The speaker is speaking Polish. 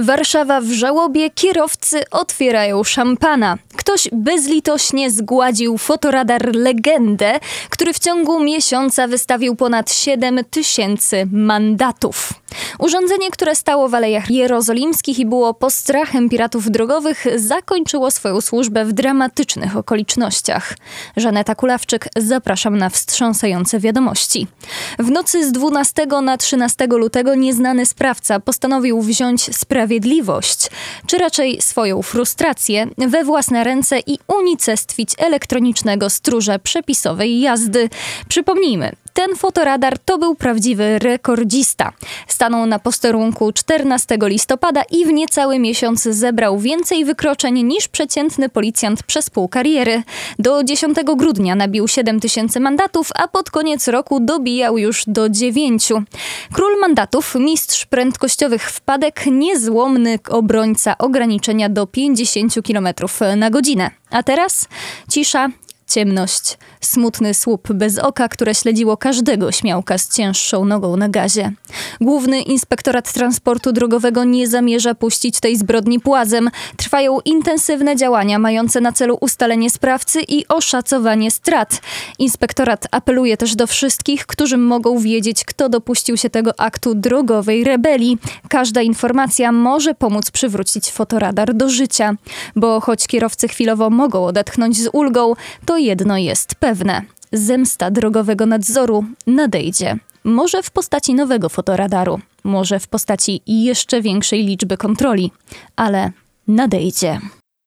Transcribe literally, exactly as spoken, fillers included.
Warszawa w żałobie, kierowcy otwierają szampana. Ktoś bezlitośnie zgładził fotoradar Legendę, który w ciągu miesiąca wystawił ponad siedem tysięcy mandatów. Urządzenie, które stało w Alejach Jerozolimskich i było postrachem piratów drogowych, zakończyło swoją służbę w dramatycznych okolicznościach. Żaneta Kulawczyk, zapraszam na wstrząsające wiadomości. W nocy z dwunastego na trzynastego lutego nieznany sprawca postanowił wziąć sprawiedliwość, czy raczej swoją frustrację, we własne ręce i unicestwić elektronicznego stróża przepisowej jazdy. Przypomnijmy, ten fotoradar to był prawdziwy rekordzista. Stanął na posterunku czternastego listopada i w niecały miesiąc zebrał więcej wykroczeń niż przeciętny policjant przez pół kariery. Do dziesiątego grudnia nabił siedem tysięcy mandatów, a pod koniec roku dobijał już do dziewięciu. Król mandatów, mistrz prędkościowych wpadek, niezłomny obrońca ograniczenia do pięćdziesiąt kilometrów na godzinę. A teraz cisza. Ciemność, smutny słup bez oka, które śledziło każdego śmiałka z cięższą nogą na gazie. Główny Inspektorat Transportu Drogowego nie zamierza puścić tej zbrodni płazem. Trwają intensywne działania mające na celu ustalenie sprawcy i oszacowanie strat. Inspektorat apeluje też do wszystkich, którzy mogą wiedzieć, kto dopuścił się tego aktu drogowej rebelii. Każda informacja może pomóc przywrócić fotoradar do życia. Bo choć kierowcy chwilowo mogą odetchnąć z ulgą, to jedno jest pewne. Zemsta drogowego nadzoru nadejdzie. Może w postaci nowego fotoradaru, może w postaci jeszcze większej liczby kontroli, ale nadejdzie.